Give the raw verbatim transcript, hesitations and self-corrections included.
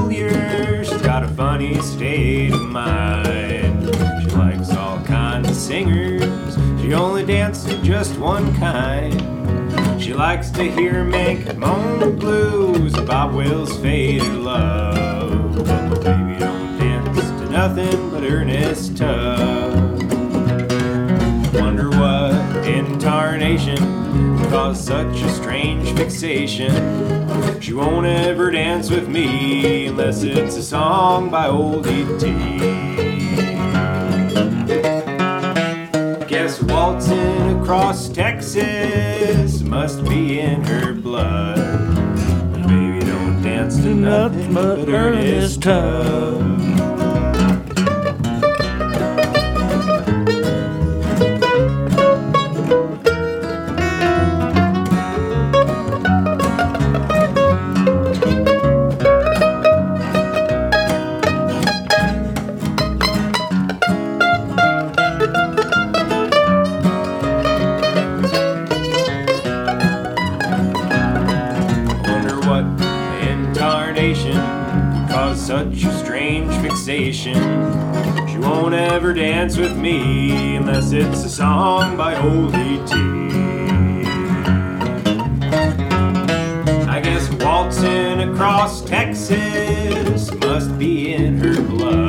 peculiar. She's got a funny state of mind. She likes all kinds of singers. She only dances to just one kind. She likes to hear Mink moan the blues, Bob Wills' faded love. But baby don't dance to nothing but Ernest Tubb. Wonder what incarnation caused such a strange fixation. She won't ever dance with me unless it's a song by old E T Guess waltzing across Texas must be in her blood. But baby don't dance to nothing but Ernest Tubb. Caused such a strange fixation. She won't ever dance with me unless it's a song by old E T I guess waltzing across Texas must be in her blood.